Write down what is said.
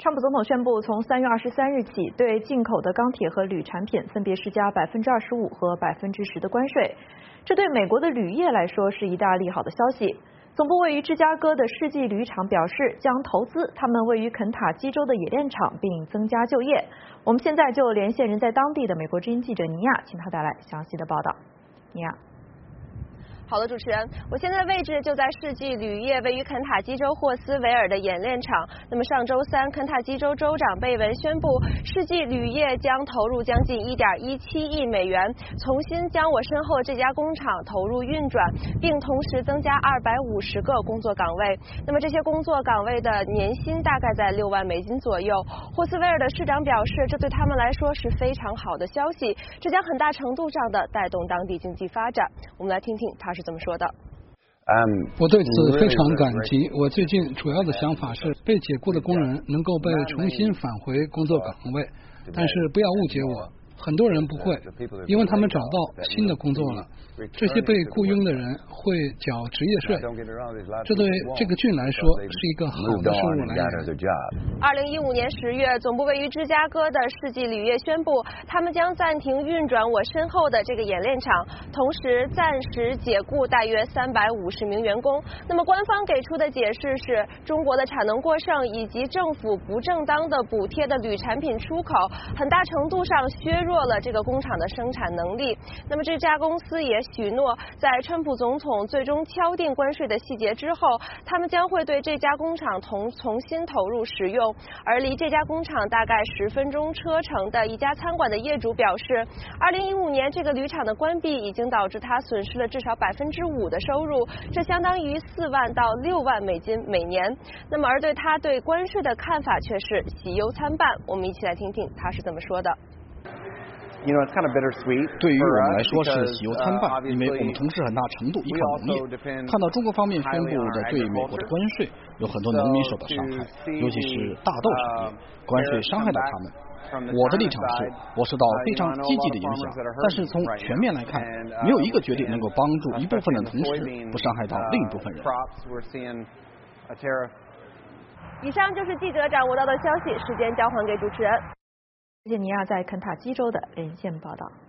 川普总统宣布，从3月23日起，对进口的钢铁和铝产品分别施加25%和10%的关税。这对美国的铝业来说是一大利好的消息。总部位于芝加哥的世纪铝厂表示，将投资他们位于肯塔基州的冶炼厂，并增加就业。我们现在就连线人在当地的美国之音记者尼亚，请他带来详细的报道。尼亚。 好的，主持人，我现在位置就在世纪铝业位于肯塔基州霍斯维尔的冶炼厂。那么上周三，肯塔基州州长贝文宣布，世纪铝业将投入将近1.17亿美元，重新将我身后这家工厂投入运转，并同时增加250个工作岗位。那么这些工作岗位的年薪大概在6万美金左右。霍斯维尔的市长表示，这对他们来说是非常好的消息，这将很大程度上的带动当地经济发展。我们来听听他是怎么说的。 我对此非常感激。我最近主要的想法是，被解雇的工人能够被重新返回工作岗位，但是不要误解我，很多人不会，因为他们找到新的工作了。这些被雇佣的人会缴职业税，这对这个郡来说是一个好的收入来源。 2015年10月，总部位于芝加哥的世纪铝业宣布，他们将暂停运转我身后的这个冶炼厂，同时暂时解雇大约350名员工。那么官方给出的解释是，中国的产能过剩以及政府不正当的补贴的铝产品出口，很大程度上削弱了这个工厂的生产能力。那么这家公司也许诺，在川普总统最终敲定关税的细节之后，他们将会对这家工厂重新投入使用。而离这家工厂大概10分钟车程的一家餐馆的业主表示，2015年这个铝厂的关闭已经导致他损失了至少5%的收入，这相当于4万到6万美金每年。那么而对他对关税的看法却是喜忧参半。我们一起来听听他是怎么说的。 对于我们来说是喜忧参半，因为我们从事很大程度依靠农业。看到中国方面宣布的对美国的关税，有很多农民受到伤害，尤其是大豆产业，关税伤害到他们。我的立场是，我受到非常积极的影响，但是从全面来看，没有一个决定能够帮助一部分的同时不伤害到另一部分人。 以上就是记者掌握到的消息，时间交还给主持人。 谢谢尼亚在肯塔基州的连线报道。